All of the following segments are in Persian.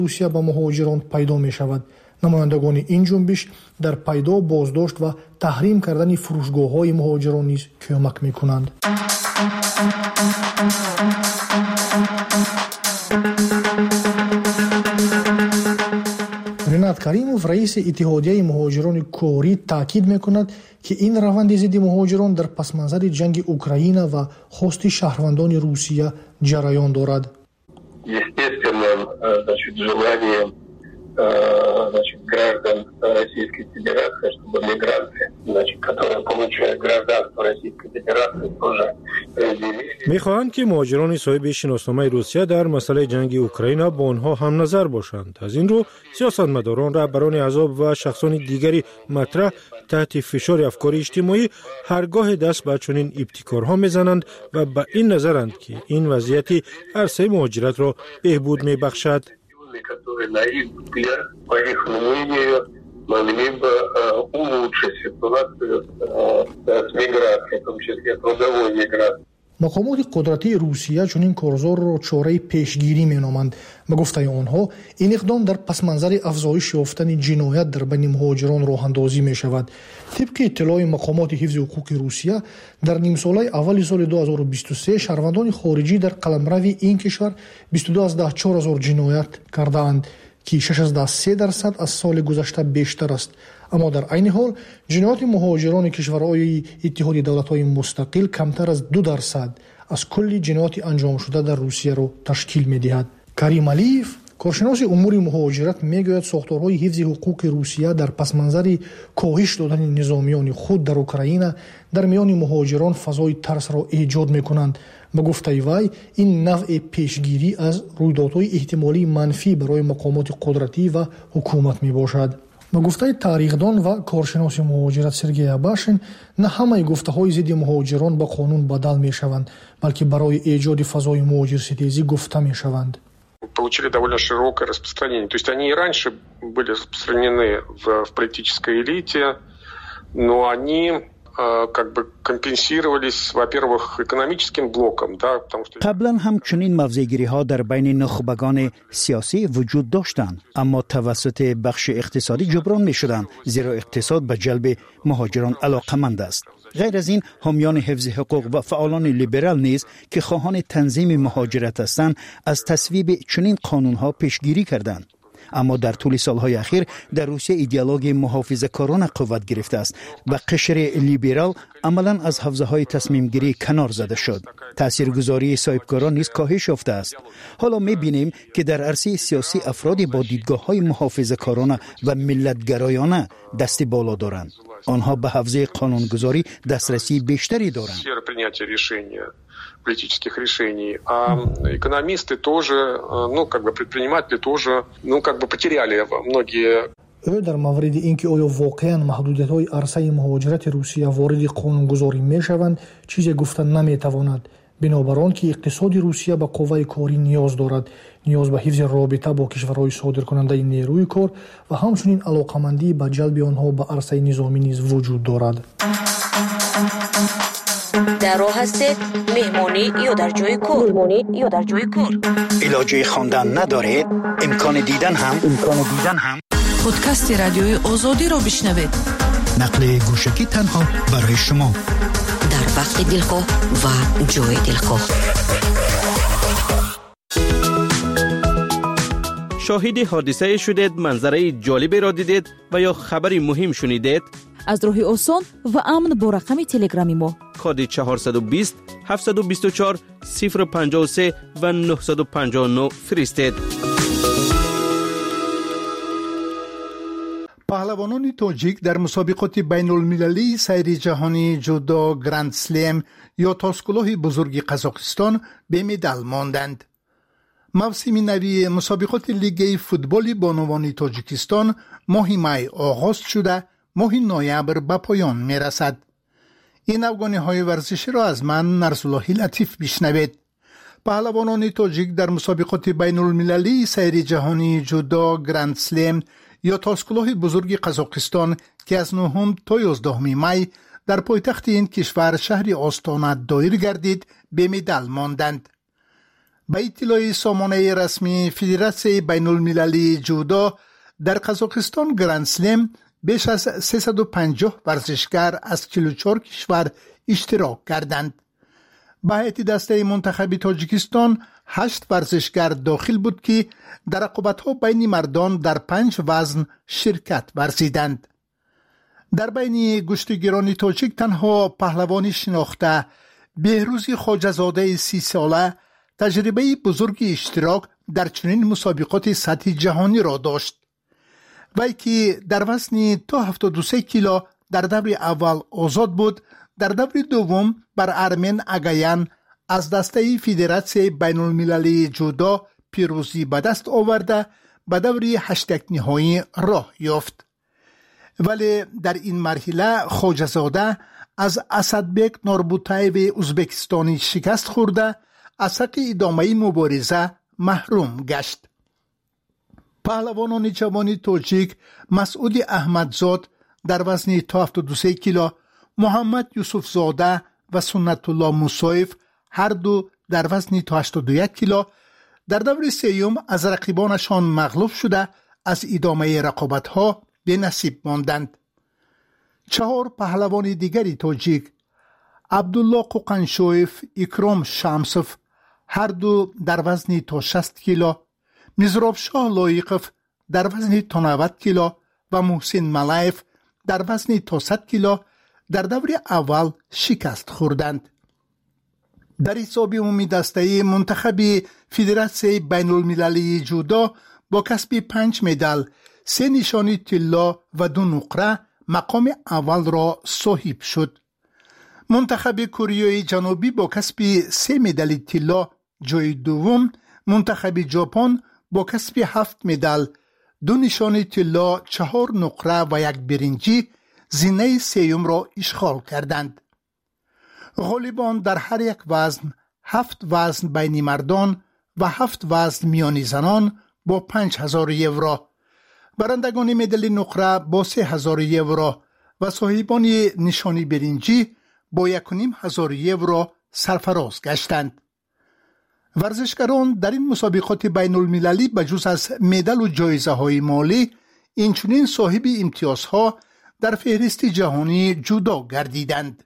روسیه به مهاجران پیدا می شود. نمایندگان این جنبش در پیدا، بازداشت و تحریم کردن فروشگاه‌های مهاجران نیز کمک می‌کنند. رینات کریموف رئیس اتحادیه مهاجران کوری تاکید می‌کند که این روند ضد مهاجران در پس‌منظر جنگ اوکراین و خواست شهروندان روسیه جریان دارد. граждан Российской Федерации, чтобы мигранты, которые получают гражданство Российской Федерации, тоже разделили. می‌خواهند که مهاجران صاحب شناسنامه روسیه در مسئله جنگ اوکراین با آنها هم نظر باشند. از این رو سیاستمداران، رهبران احزاب و شخصان دیگری مطرح تحت فشار افکار اجتماعی هرگاه دست به چنین ابتکارها می‌زنند و به این نظرند که این وضعیت عرصه مهاجرت را بهبود می‌بخشد. которые, на их взгляд, по их мнению, могли бы улучшить ситуацию с миграцией, в том числе трудовой миграцией. مقامات قدرتی روسیه چنین کارزار را چاره پیشگیری مینامند. به گفته آنها این اقدام در پس منظر افزایش یافتن جنایت در بین مهاجران راه اندازی می شود. طبق اطلاع مقامات حفظ حقوق روسیه در نیم ساله اول سال 2023 شهروندان خارجی در قلمرو این کشور 22 از 14000 جنایت کردند که 6.3% از سال گذشته بیشتر است. اما در عین حال جنایات مهاجران کشورهای اتحاد دولت‌های مستقل کمتر از 2% از کل جنایات انجام شده در روسیه را تشکیل می‌دهد. کریم علیف کارشناس امور مهاجرت میگوید ساختارهای حفظ حقوق روسیه در پس منظر کاهش دادن نظامیان خود در اوکراین در میان مهاجران فضای ترس را ایجاد می‌کنند. به گفته وی این نوع پیشگیری از رویدادهای احتمالی منفی برای مقامات قدرتی و حکومت میباشد. به گفته تاریخدان و کارشناس مهاجرت سرگئی اباشین، نه همه گفته‌های ضد مهاجران به قانون بدل می‌شوند، بلکه برای ایجاد فضای مهاجرستیزی گفته می‌شوند. Получили довольно широкое распространение. То есть они и раньше были распространены в политической элите, но они как бы компенсировались, во-первых, экономическим блоком, да, потому что قبلا هم چنین موضع‌گیری‌ها در بین نخبگان سیاسی وجود داشتند، اما توسط بخش اقتصادی جبران می‌شدند، زیرا اقتصاد به جلب مهاجران علاقه‌مند است. غیر از این حامیان حفظ حقوق و فعالان لیبرال نیز که خواهان تنظیم مهاجرت هستند از تصویب چنین قانون‌ها پیشگیری کردند. اما در طول سالهای اخیر در روسیه ایدئولوژی محافظه‌کارانه قوت گرفته است و قشر لیبرال عملاً از حوزه‌های تصمیم گیری کنار زده شد. تاثیرگذاری صاحبکاران نیز کاهش یافته است. حالا می‌بینیم که در عرصه سیاسی افرادی با دیدگاه‌های محافظه‌کارانه و ملت‌گرایانه دست بالا دارند. آنها به حوزه قانونگذاری دسترسی بیشتری دارند. политических решений, а экономисты тоже, предприниматели тоже, потеряли многие. در مورد اینکه آیا واقعاً محدودیت‌های عرصه مهاجرت روسیه وارد قانونگذاری می‌شوند چیزی گفتن نمی‌تواند. بنابراین که اقتصاد روسیه به قوه کاری نیاز دارد، نیاز به حفظ رابطه با کشورهای صادرکننده نیروی کار و همچنین علاقه‌مندی به جلب آنها به عرصه نظامی نیز وجود دارد. در راه هستید مهمانی یا در جای کار علاجه خواندن ندارید، امکان دیدن هم پادکست رادیوی آزادی را بشنوید. نقل گوشکی تنها برای شما در وقت دلخواه و جای دلخواه. شاهد حادثه شدید، منظره جالبی را دیدید و یا خبری مهم شنیدید؟ از راه آسان و امن با رقم تلگرامی ما کد 420 724 053 و 959 فرستید. پهلوانان تاجیک در مسابقات بین المللی سیر جهانی جودو گرند سلم یا تاسکلاه بزرگ قزاقستان به مدال ماندند. موسم نوی مسابقات لیگ فوتبال بانوان تاجیکستان ماه می آغاز شده، ماه نوامبر به پایان می رسد. این افغانی ورزشی را از من نرسولاهی لطیف بشنوید. پهلوانان تاجیک در مسابقات بین المللی سیر جهانی جودو گرند سلم یا تاسکلاه بزرگ قزاقستان که از 9 تا 11 می در پایتخت این کشور شهر آستانه دایر گردید به مدال ماندند. به اطلاع سامانه رسمی فدراسیون بین المللی جودو در قزاقستان گرند سلم بیش از 350 ورزشکار از 44 کشور اشتراک کردند. به هیئت دسته منتخب تاجیکستان 8 ورزشکار داخل بود که در رقابت‌ها بین مردان در 5 وزن شرکت ورزیدند. در بین گشتگیران تاجیک تنها پهلوانی شناخته بهروز خواجه‌زاده 30 ساله تجربه بزرگ اشتراک در چنین مسابقات سطح جهانی را داشت. وی که در وزن تا 73 کیلو در دور اول آزاد بود، در دور دوم بر ارمن اگایان از دسته فدراسیون بین المللی جودو پیروزی به دست آورده به دور 8 نهایی راه یافت. ولی در این مرحله خواجه‌زاده از اسدبک نوربوتایو ازبکستانی شکست خورده از حق ادامه مبارزه محروم گشت. پهلوانان جوان تاجیک مسعود احمدزاد در وزن تا 73 کیلو، محمد یوسف زاده و سنت الله موسویف هر دو در وزن تا 81 کیلو در دور سیوم از رقیبانشان مغلوب شده از ادامه رقابت‌ها به نصیب ماندند. 4 پهلوان دیگری تاجیک عبدالله قوقنشویف، اکرام شمسوف هر دو در وزن تا 60 کیلو، مزراب شاه لایقف در وزن تا 90 کیلو و محسن ملایف در وزن تا 100 کیلو در دور اول شکست خوردند. در حساب عمومی دسته منتخب فدراسیون بین المللی جودو با کسب 5 مدال، 3 نشانی طلا و 2 نقره مقام اول را صاحب شد. منتخب کره جنوبی با کسب 3 مدال طلا جای دوم، منتخب ژاپن با کسب 7 مدال، 2 نشان طلا، 4 نقره و 1 برنجی زینه سیوم را اشغال کردند. غالبان در هر یک وزن 7 وزن بین مردان و 7 وزن میان زنان با 5000 یورو، برندگان مدال نقره با 3000 یورو و صاحبان نشانی برنجی با 1500 یورو سرفراز گشتند. ورزشکاران در این مسابقات بین المللی بجز از مدال و جایزه های مالی اینچنین صاحب امتیازها در فهرست جهانی جودو گردیدند.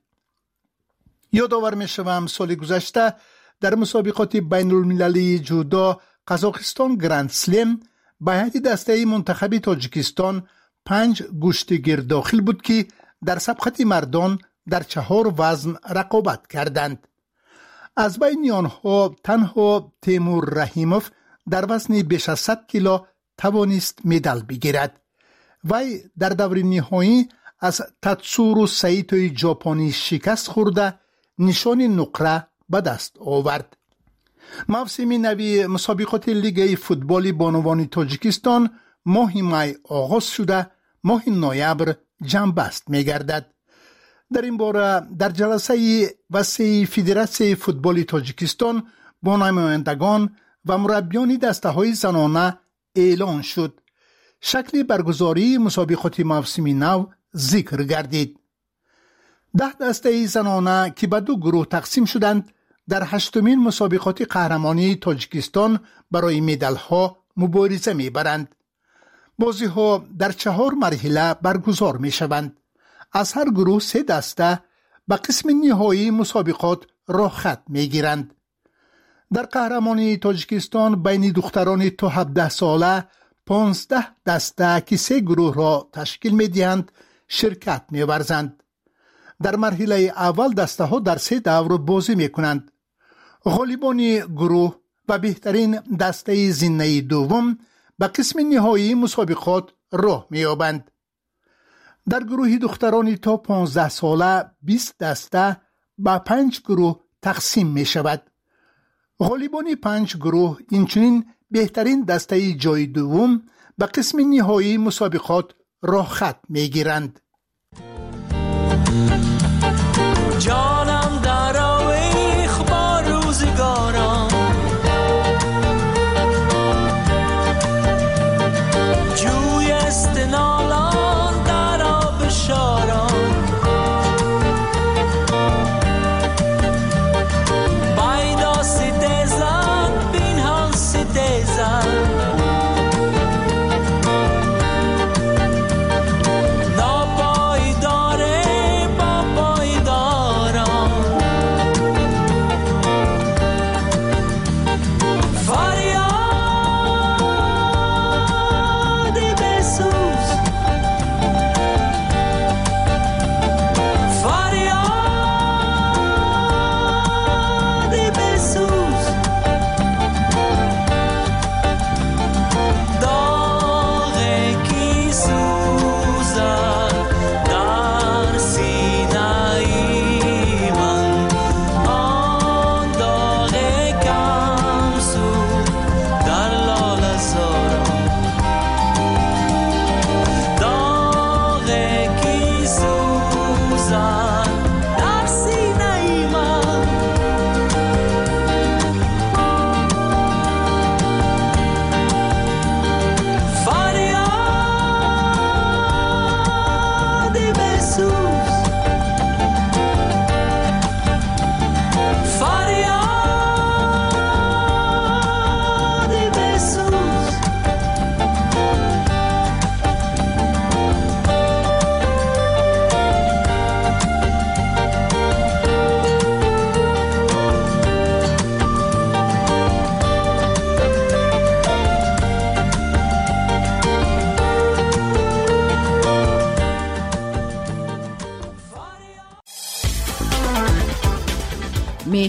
یادآور می‌شوم سال گذشته در مسابقات بین المللی جودو قزاقستان گرند سلم به هیئت دسته منتخب تاجیکستان 5 گشتگیر داخل بود که در سبقت مردان در 4 وزن رقابت کردند. از بین آنها تنها تیمور رحیموف در وزن بیش از 100 کیلو توانست مدال بگیرد. وی در دور نهایی از تاتسورو سایتوی ژاپنی شکست خورده نشان نقره به دست آورد. موسم نوی مسابقات لیگ فوتبال بانوان تاجیکستان ماه می آغاز شده ماه نوامبر جنبست می گردد. در این باره در جلسه وسیع فدراسیون فوتبال تاجیکستان با نمایندگان و مربیان دسته های زنانه اعلان شد. شکل برگزاری مسابقات موسم نو ذکر گردید. 10 دسته زنانه که به 2 گروه تقسیم شدند در 8مین مسابقات قهرمانی تاجیکستان برای مدال ها مبارزه می برند. بازی ها در 4 مرحله برگزار می شوند. از هر گروه 3 دسته به قسم نهایی مسابقات راه خط می گیرند. در قهرمانی تاجیکستان بین دختران تا 17 ساله 15 دسته که 3 گروه را تشکیل می دهند شرکت می ورزند. در مرحله اول دسته ها در 3 دور بازی می کنند. غالبان گروه و بهترین دسته زینه دوم به قسم نهایی مسابقات راه می یابند. در گروه دختران تا 15 ساله 20 دسته به 5 گروه تقسیم می شود. غالبان 5 گروه اینچنین بهترین دسته جای دوم به قسم نهایی مسابقات راه خط می گیرند. جانم در آویخ با روزگارم، جوی استنالان در آب شارم، بایدا سیده زن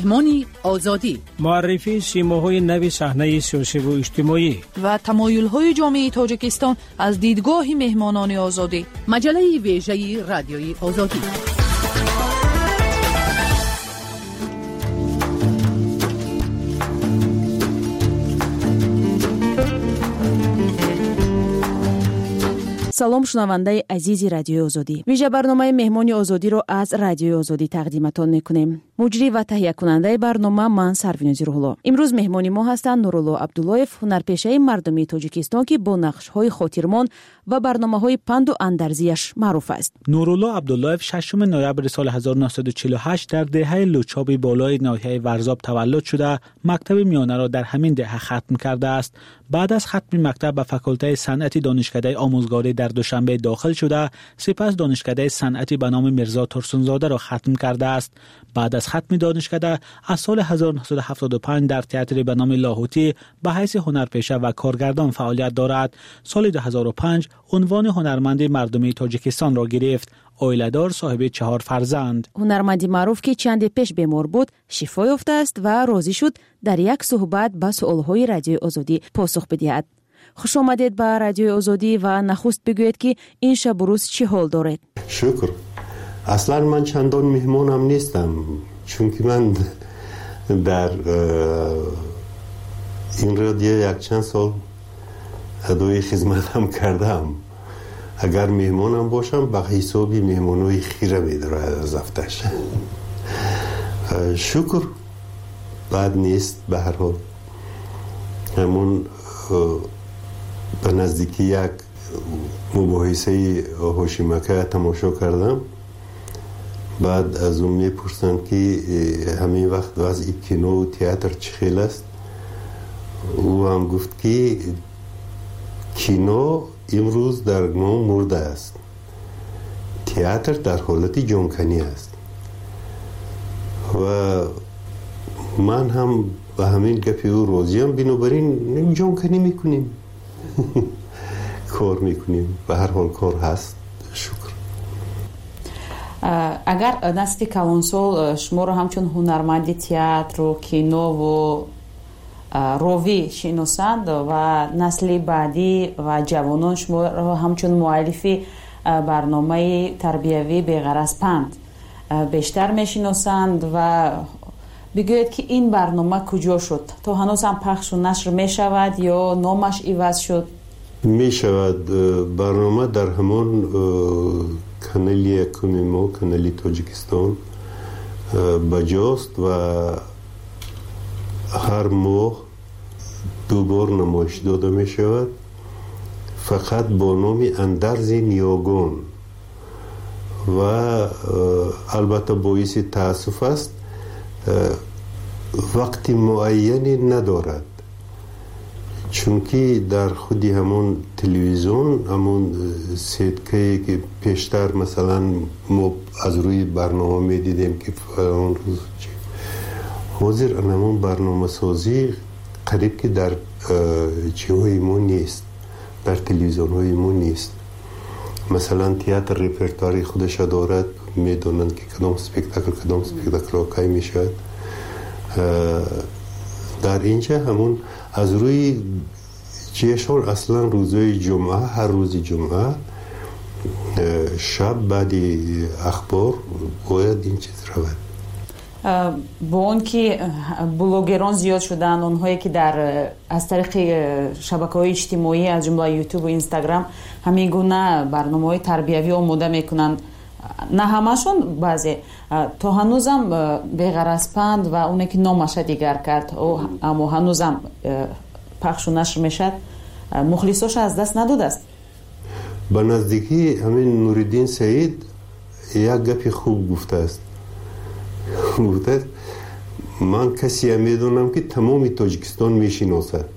مهمانی آزادی، معرفی سیماهای نو صحنه سیاسی و اجتماعی و تمایل‌های جامعه تاجیکستان از دیدگاه مهمانان آزادی. مجله ویژه رادیوی آزادی. салом шунавандаи азизи радиои озодӣ. вижа барномаи меҳмони озодиро аз радиои озодӣ тақдиматон мекунем. муҷрӣ ва таҳиякунандаи барнома ман Сарвинози Рӯҳулло. имрӯз меҳмони мо ҳастанд Нурулло Абдуллоев, ҳунарпешаи мардумии Тоҷикистон ки бо нақшҳои хотирмон ва барномаҳои панду андарзияш маъруф аст. Нурулло Абдуллоев 6 ноябр соли 1948 дар деҳаи Лучоби болои ноҳияи Варзоб таваллуд шуда, мактаби миёнаро дар ҳамин деҳа хатм кардааст. баъд аз хатми мактаб ба факултаи санъати донишкадаи омӯзгорӣ дар Душанбе дохил шуда, сипас донишкадаи санъати ба номи Мирзо Турсунзодаро хатм кардааст. баъд аз хатми донишкада аз соли 1975 дар театри ба номи Лоҳутӣ ба ҳайси ҳунарпеша ва коргардон фаъолият дорад. соли 2005 унвони ҳунарманди мардумии Тоҷикистонро гирифт. оиладор, соҳиби 4 фарзанд. ҳунарманди маъруф ки чанде пеш бемор буд, шифо ёфтааст ва розӣ шуд дар як суҳбат ба суолҳои радиои озодӣ посух бидиҳад. хуш омадед ба радиои озодӣ ва нахуст бигӯед ки ин шабу рӯз чӣ ҳол доред? шукр. аслан ман чандон меҳмонам нестам, чунки ман дар ин радио якчанд сол адои хизматам кардам. агар меҳмонам бошам ба ҳисоби меҳмонои хира медорад аз афташ. шукр, бад нест. ба ҳар ҳол ҳамон ба наздики як мубоҳисаи ҳошимака тамошо кардам. баъд аз он мепурсанд ки ҳамин вақт вазъи кинову театр чӣ хел аст. ӯ ҳам гуфт ки кино имрӯз дар ном мурда аст, театр дар ҳолати ҷонканӣ аст. ва ман ҳам ба ҳамин гапи ӯ розиам. бинобар ин ҷонканӣ мекунем, кор мекунем. ба ҳар ҳол кор ҳаст. шукр. агар насли калонсол шуморо ҳамчун ҳунарманди театру кинову ровӣ шиносанд ва насли баъдӣ ва ҷавонон шуморо ҳамчун муаллифи барномаи тарбиявӣ беғараз панд бештар мешиносанд ва бигӯед ки ин барнома куҷо шуд? то ҳанӯз ҳам пахшу нашр мешавад ё номаш иваз шуд? мешавад. барнома дар ҳамон канали якуми мо, канали Тоҷикистон баҷост ва ҳар моҳ дубор намоиш дода мешавад, фақат бо номи Андарзи Ниёгон. ва албатта боиси таассуф аст, вақти муайяне надорад, чунки дар худи ҳамон телевизион, ҳамон сеткае ки пештар масалан мо аз рӯи барнома медидем ки фалон рӯз ҳозир ҳамон барномасозӣ қариб ки дар ҷиҳои мо нест, дар телевизионҳои мо нест. масалан театр репертуари худаша дорад, медонанд ки кадом спектакл кай мешавад. дар инҷа ҳамон аз рӯи ҷешон аслан рӯзои ҷумъа, ҳар рӯзи ҷумъа шаб баъди ахбор бояд ин чиз равад. бо он ки блогерон зиёд шуданд, онҳое ки аз тариқи шабакаҳои иҷтимоӣ аз ҷумла ютуб ва инстаграм ҳамин гуна барномаҳои тарбиявӣ омода мекунанд, на ҳамашон, баъзе то ҳанӯзам беғаразпанд ва оне ки номаша дигар кард, аммо ҳанӯзам пахшу нашр мешад, мухлисоша аз даст надодааст? ба наздикӣ ҳамин Нуриддин Саид як гапи хуб гуфтааст. гуфтааст ман касия медонам ки тамоми Тоҷикистон мешиносад.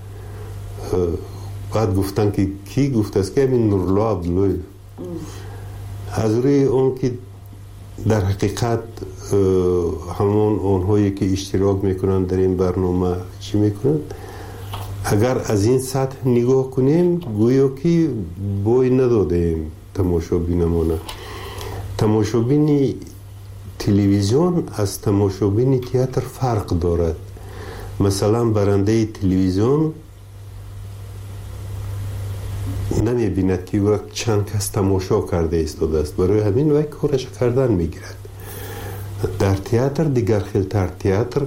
баъд гуфтанд ки кӣ? гуфтааст ки ҳамин Нурулло Абдуллоев. аз рӯи он ки дар ҳақиқат ҳамон онҳое ки иштирок мекунанд дар ин барнома чӣ мекунанд, агар аз ин сатҳ нигоҳ кунем гӯё ки бой надодаем тамошобинамона. тамошобини تلویزیون از تماشابین تئاتر فرق دارد. مثلا برنده تلویزیون نمی‌بیند که وقت چند کس تماشا کرده ایستاده است، برای همین وقت کارش کردن میگیرد. در تئاتر دیگر خیلتر، تئاتر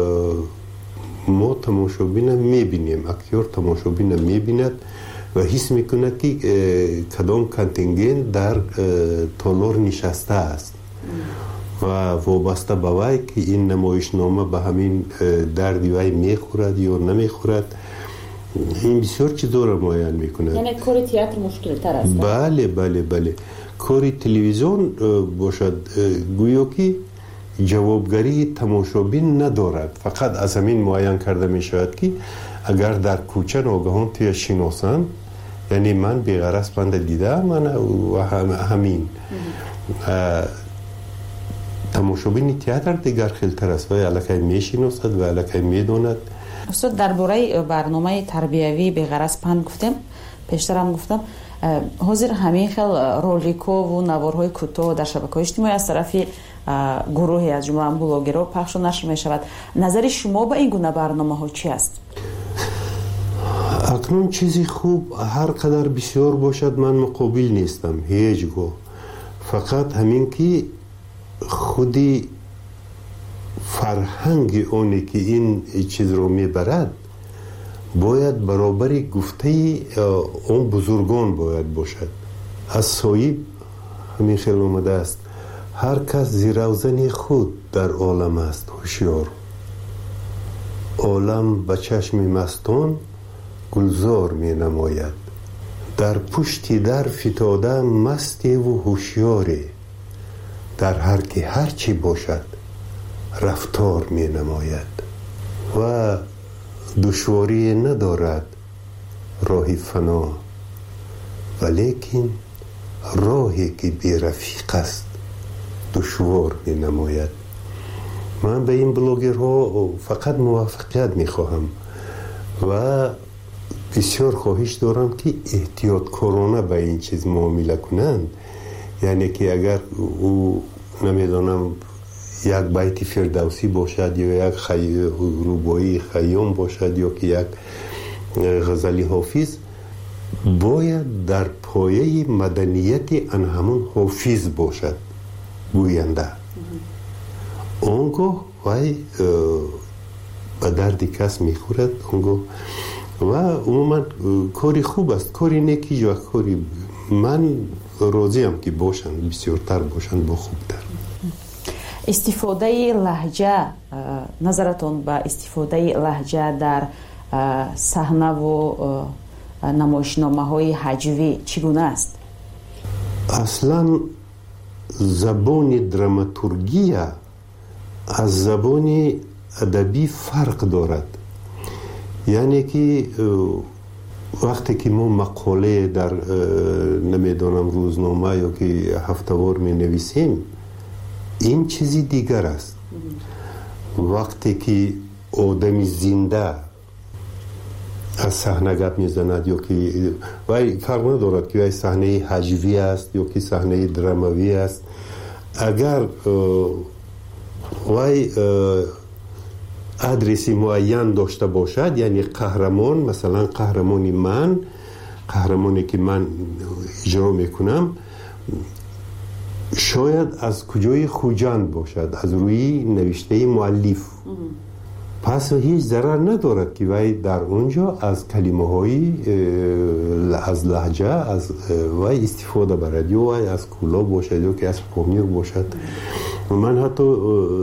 ما تماشابین میبینیم، اکتور تماشابین میبیند و حس میکند که کدام کانتینگنت در تالار نشسته است و وابسته به وی که این نمایشنامه به همین دردی وی میخورد یا نمیخورد، این بسیار چیزا را معین میکند. یعنی کار تئاتر مشکل تر است؟ بله. کار تلویزیون باشد گویا که جوابگری تماشابین ندارد، فقط از همین معین کرده می شود که اگر در کوچه ناگهان توی شناسند، یعنی من بی‌غرض بنده دیده من و همین تماشابین تئاتر دیگر خیلتر است و الکی می شناسد و الکی می داند. استاد درباره برنامه تربیوی بی‌غرض پند گفتم، پیشتر هم گفتم حاضر همین خیل رولیکو و نوارهای کوتاه در شبکه‌های اجتماعی از طرف گروهی از جمله بلاگرها پخش و نشر می شود. نظر شما به این گونه برنامه ها چی است؟ اکنون چیزی خوب هر قدر بسیار باشد من مقابل نیستم هیچگاه، فقط همین که خودی فرهنگ اونی که این چیز رو میبرد باید برابری گفته اون بزرگان باید باشد. از صاحب همین خیلی اومده است هر کس زیروزن خود در عالم است هوشیار، عالم به چشم مستان گلزار می نماید، در پشتی در فتاده مستی و هوشیاری، در هر که هرچی باشد رفتار می نماید و دشواری ندارد راهی فنا، ولیکن راهی که بی رفیق است دشوار می نماید. من به این بلاگرها فقط موفقیت می خواهم و بسیار خواهش دارم که احتیاط کارانه به این چیز معامله کنند، یعنی که اگر او نمیدانم یک بیت فردوسی باشد یا یک رباعی خیام باشد یا که یک غزلی حافظ، باید در پایه مدنیت آن همون حافظ باشد گوینده. اونگاه وی به درد کس میخورد اونگاه و عموما کاری خوب است، کاری نیکی و کاری من راضیم که باشند، بسیارتر باشند با خوبتر. استفاده لهجه، نظرتون به استفاده لهجه در صحنه و نمایشنامه های هجوی چگونه است؟ اصلا زبان دراماتورگی از زبان ادبی فرق دارد، یعنی که وقتی که ما مقاله در نمیدانم روزنامه یا که هفته‌وار می نویسیم این چیزی دیگر است. وقتی که آدمی زنده از صحنه گپ میزند یا که وای فرق ندارد که وای صحنه هجوی است یا که صحنه دراموی است، اگر وای ادرسی معین داشته باشد، یعنی قهرمان، مثلا قهرمانی من، قهرمانی که من اجرا میکنم شاید از کجای خوجند باشد، از روی نوشته مؤلف، پس هیچ ضرر ندارد که وی در اونجا از کلمه های از لهجه از وی استفاده برد، یا وی از کولا باشد یا که از پامیر باشد. من حتی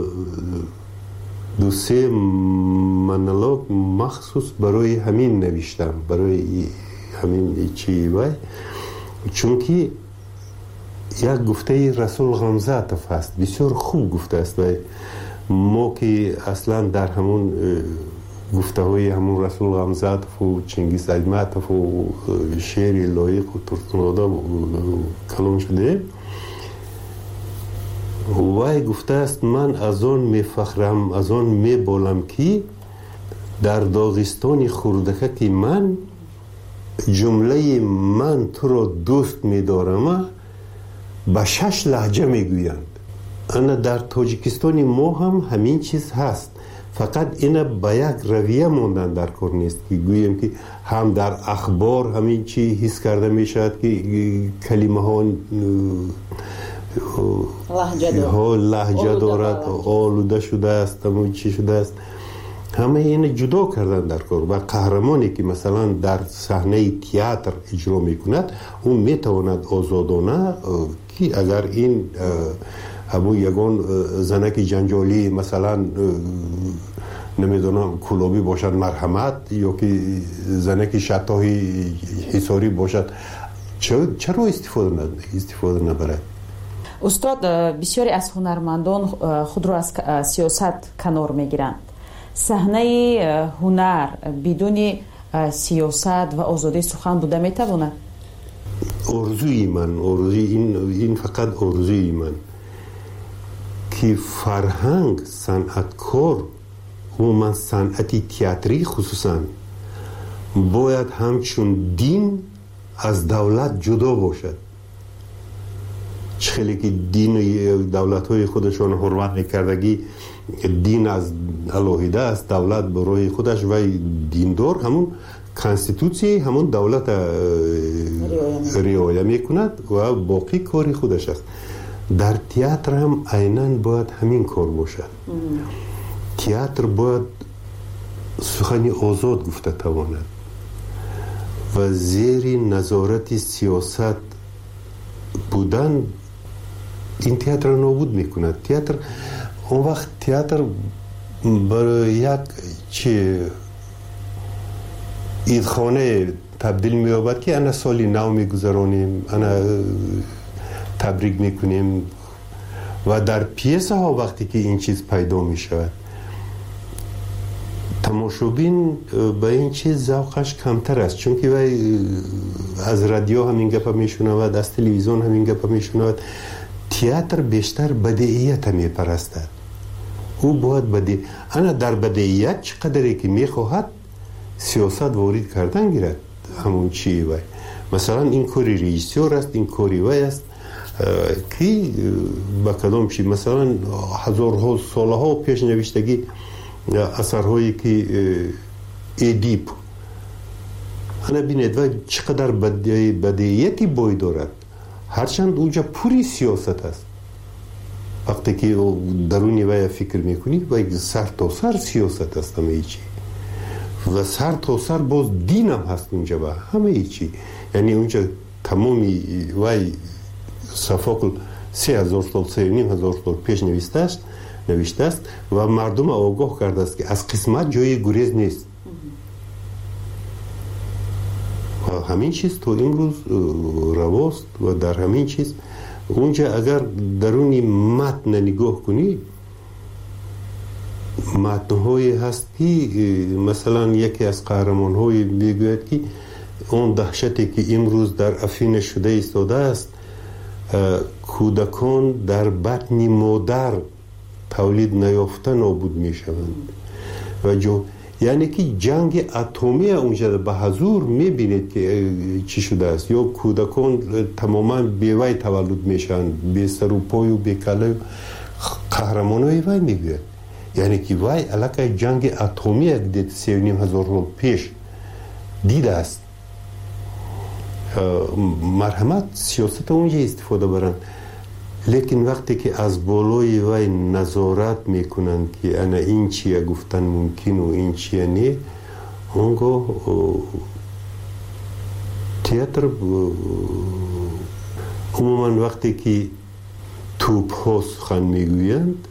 دو سه منالوگ مخصوص برای همین نوشتم، برای همین چی وی، چون که یک گفته رسول غمزاتف است، بسیار خوب گفته است و ما که اصلا در همون گفته های همون رسول غمزاتف و چنگیز ایماتف و شعر لایق و ترکمنادا کلام شده، وای گفته است من از آن میفخرم، از آن میبالم که در داغستان خردکه که من جمله من تو را دوست میدارم به 6 لهجه میگویند. انا در تاجیکستان ما هم همین چیز هست، فقط اینا با یک رویه موندن در کار نیست که گوییم که هم در اخبار همین چی حس کرده میشد که کلمه ها لهجه دارد، آلوده شده است، همون چی شده است، همه این جدا کردن در کار. و قهرمانی که مثلا در صحنه تئاتر اجرا میکند اون میتواند آزادانه که اگر این همون یگان زنک جنجالی مثلا نمیدونم کلابی باشد مرحمت، یا که زنک شتاهی حساری باشد، چرا استفاده نبرد؟ استاد، بسیاری از هنرمندان خود را از سیاست کنار میگیرند. صحنه هنر بدون سیاست و آزادی سخن بوده میتواند؟ آرزوی من، این فقط آرزوی من که فرهنگ، صنعتکار و من صنعتی تئاتری خصوصا باید همچون دین از دولت جدا باشد. خیلی که دین دولت های خودشان حرمت میکردگی دین از علاهیده است، دولت برای خودش و دیندار همون کانستیتوسی همون دولت رعایت میکند و باقی کاری خودش است. در تئاتر هم عیناً باید همین کار باشد. تئاتر باید سخنی آزاد گفته تواند و زیر نظارت سیاست بودن این تئاتر نابود میکند. تئاتر اون وقت تئاتر برای یک عیدخانه تبدیل می‌یابد که انا سالی نو میگذرانیم، انا تبریک میکنیم و در پیسه ها وقتی که این چیز پیدا میشود تماشابین به این چیز ذوقش کمتر است، چون که وی از رادیو همین گپ میشنود، از تلویزیون همین گپ میشنود. تئاتر بیشتر بدیهیت میپرستد، او باید بدیهیت. انا در بدیهیت چقدری که میخواهد سیاست وارد کردن گیرد همون چی وی، مثلا این کاری رئیسیور است، این کاری وی است که با کدام چی، مثلا هزارها سالها پیش نوشتگی اثرهایی که ادیپ انا بینید و چقدر بدیهیتی بای دارد، هرچند اونجا پوری سیاست است. وقتی که درونی وی فکر میکنی و سر تا سر سیاست است همه چی و سر تا سر باز دین هم هست اونجا و همه چی. یعنی اونجا تمامی وی صفاقل 3000 سال 3500 سال پیش نوشته است و مردم آگاه کرده است که از قسمت جای گریز نیست و همین چیز تو امروز رواست و در همین چیز اونجا اگر درونی متن نگاه کنی متن‌هایی هست که مثلا یکی از قهرمان‌های میگوید که اون دهشتی که امروز در افین شده ایستاده است کودکان در بطن مادر تولید نیافته نابود میشوند و یعنی که جنگ اتمی اونجا به حضور میبینید که چی شده است، یا کودکان تماما بیوی تولد میشن، بی سر و پای و بی کله. قهرمانای وی میگوید یعنی که وی علاقه جنگ اتمی دید 3500 سال پیش دیده است. مرحمت سیاست اونجا استفاده برند، لیکن وقتی که از بالای وی نظارت میکنند که انا این چیه گفتن ممکن و این چیه نه، اونگاه تئاتر عموما وقتی که توپ ها سخن میگویند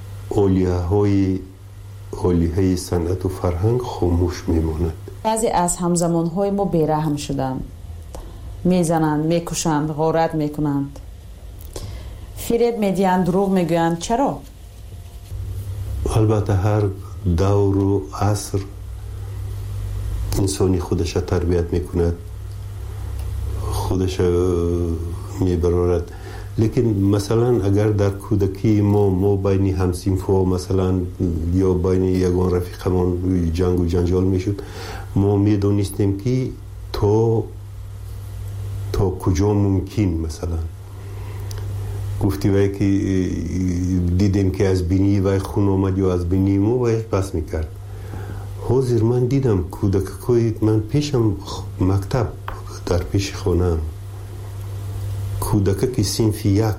عالیه صنعت و فرهنگ خاموش میماند. بعضی از همزمان های ما بیرحم شدند، میزنند، میکشند، غارت میکنند، فریب میدیند، دروغ میگویند. چرا؟ البته هر دور و عصر انسانی خودش تربیت میکند، خودش میبرارد. لیکن مثلا اگر در کودکی ما بین همسینفا مثلا یا بین یگان رفیقمان جنگ و جنجال میشد، ما میدونستیم که تا کجا ممکن مثلا گفتی وای که دیدیم که از بینی وای خون آمد یا از بینی مو وای پس میکرد. حاضر من دیدم کودک کوی من پیشم مکتب در پیش خونم کودک که صنف یک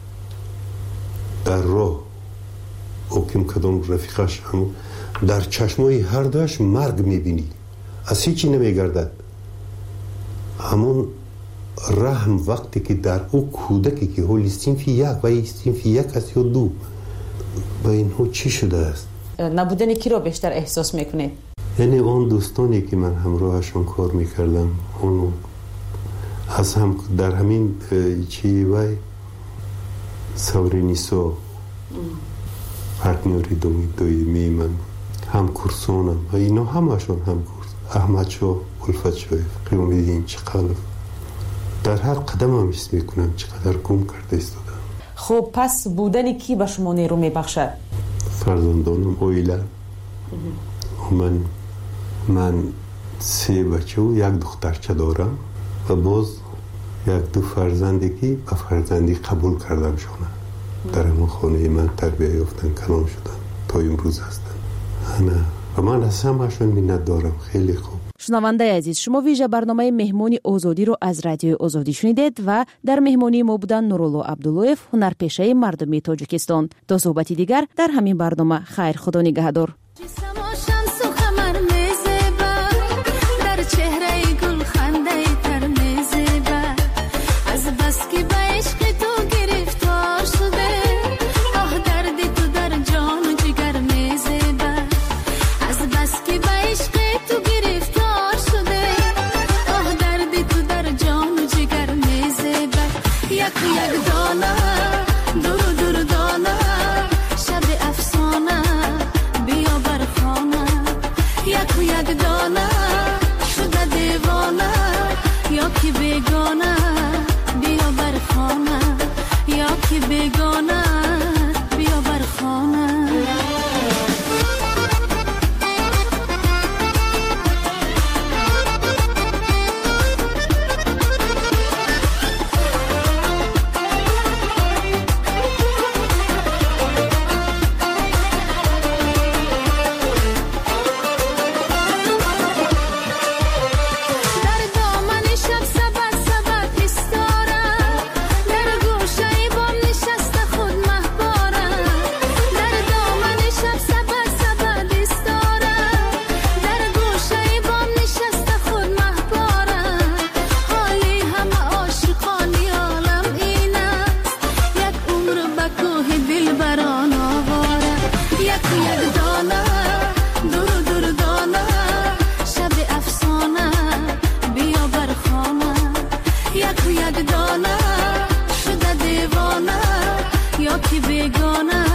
در راه اوکیم کدام رفیقش هم در چشمای هر دوش مرگ میبینی از هیچی نمیگردد. همون رحم وقتی که در او کودکی که حالی صنف یک و صنف یک است یا دو با اینها چی شده است؟ نبودن کی رو بیشتر احساس میکنید؟ یعنی اون دوستانی که من همراهشون کار میکردم اونو از هم در همین چی وای سورینیسو پارتنری دویمی من هم کورسونم و اینا همشون هم کورس احمد شو الفت شوی قیام دیدین چقدر در هر قدم هم حس میکنم چقدر گم کرده ایستادم. خب پس بودن کی به شما نیرو میبخشد؟ فرزندانم اویلا من 3 بچه و 1 دخترچه دارم و باز 1-2 فرزندی که به فرزندی قبول کردم شونه در همون خانه من تربیه یافتن کلام شدن تا امروز هستن و من از همشون منت دارم. خیلی خوب. شنونده عزیز، شما ویژه برنامه مهمانی آزادی رو از رادیوی آزادی شنیدید و در مهمانی ما بودن نورالله عبداللهیف، هنرپیشه مردمی تاجیکستان. تا صحبتی دیگر در همین برنامه. خیر، خدا نگهدار. یک دانه شده دیوانه یا کی بیگانه